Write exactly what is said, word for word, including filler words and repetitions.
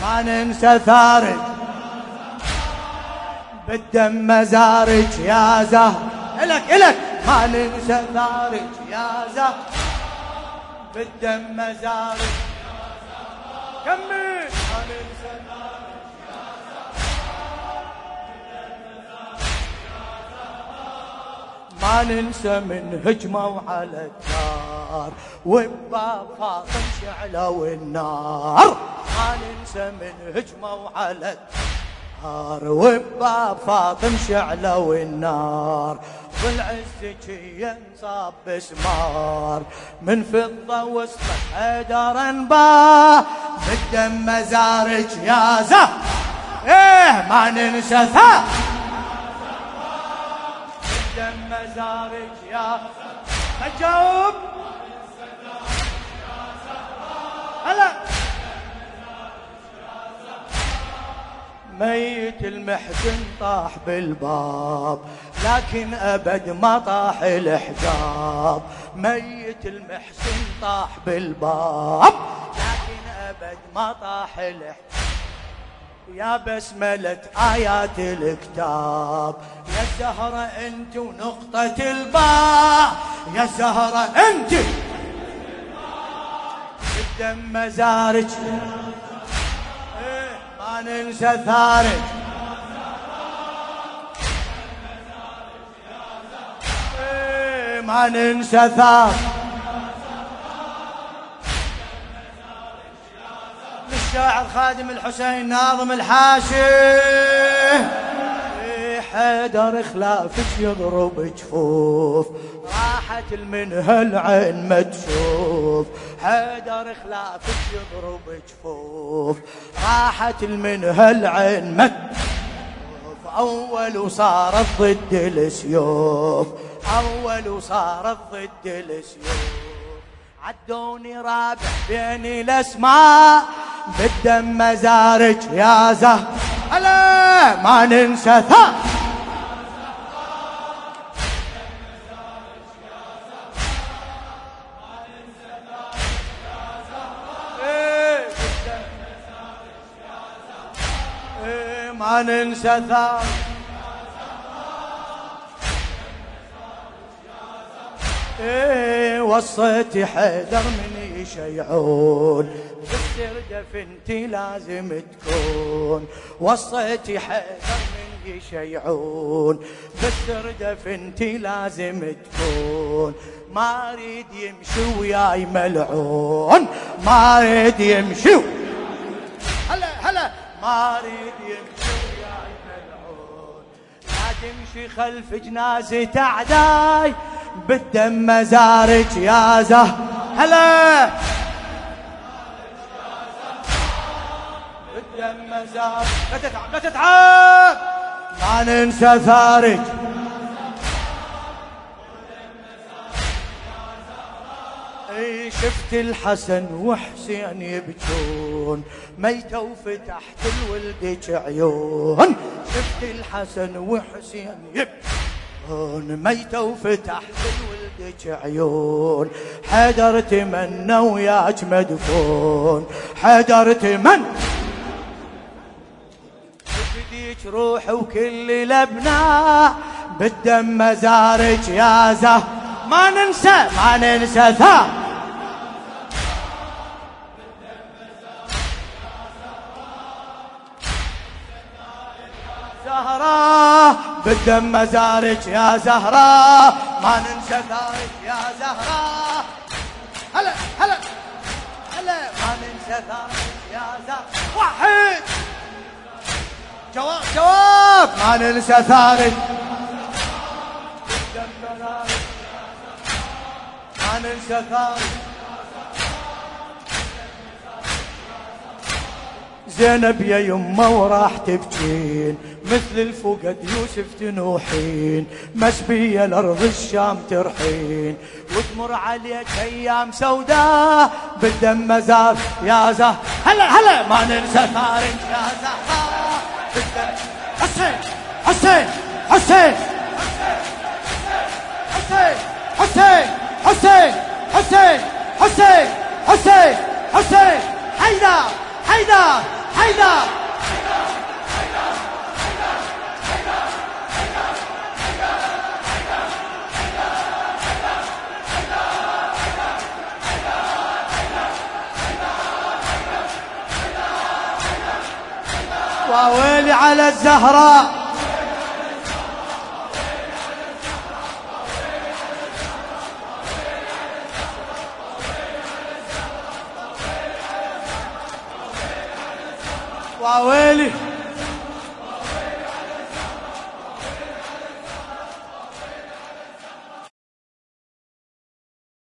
ما ننسى ثارك بالدم مزارك يا زهر. إلك إلك ما ننسى ثارك يا زهر بالدم مزارك. كمل. ما ننسى ثارك يا زهر ما ننسى من هجموا على الدار وباب فاطم شعلوا النار. ما ننسى من هجموا على الدار وباب فاطم شعلوا النار. والعز ينصاب بسمار من فضة وسط حيدر انباه بالدم مزارك يا زهر. ايه ما ننسى ثار بالدم مزارك يا زهر. تجاوب. هلا. ميت المحزن طاح بالباب لكن أبد ما طاح الحجاب. ميت المحزن طاح بالباب لكن أبد ما طاح الحجاب. يا بسملة آيات الكتاب يا زهرة أنت ونقطة الباء. يا زهرة أنت بالدم مزارك ما ننسى ثارك. إيه ما ننسى ثار. للشاعر خادم الحسين ناظم الحاشي. إيه حيدر خلافك يضرب جفوف راحت المنها العين ما تشوف. حيدر خلافك يضرب جفوف راحت المنها العين ما تشوف. أول وصارت ضد السيوف أول وصارت ضد السيوف. عدوني رابع بين الأسماء بالدم مزارك يا زهر. هلا ما ننسى ثار ما ننسى ثار. ايه وصيتي حيدر من يشيعون بالسردة فنتي لازم تكون. وصيتي حيدر من يشيعون بالسردة فنتي لازم تكون. ما اريد يمشي وياي ملعون ما اريد يمشي. هلا هلا ما اريد يمشي وياي ملعون. لا تمشي خلف جنازة اعداي بالدم مزارك يا زهر. هلا بالدم مزارك. لا تتعب لا تتعب. ما ننسى ثارك. اي شفت الحسن وحسين يبكون ميتوا فتحت الولدك عيون. شفت الحسن وحسين يبكون ميتوا فتحت الولدك عيون. حيدر تمنى وياك مدفون. حيدر تمنى بديك روح وكل الابناء بالدم مزارك يا زهر. ما ننسى ما ننسى ثار. زهراء بالدم مزارك يا زهراء. ما ننسى ثارك يا زهراء. هلا هلا هلا ما ننسى ثارك يا زهراء. واحد جواب جواب. ما ننسى ثارك. ما ننسى ثارك. زينب يا يمه وراح تبكين مثل الفقد يوسف تنوحين. مسبية لأرض الشام ترحين وتمر عليك أيام سوداء بالدم مزار يا زهر. هلا هلا ما ننسى ثارك يا زهر بالدم. حسين حسين حسين حسين حسين حسين حسين حسين حسين حسين حيدر حيدر حيدر وويلي على الزهراء وويلي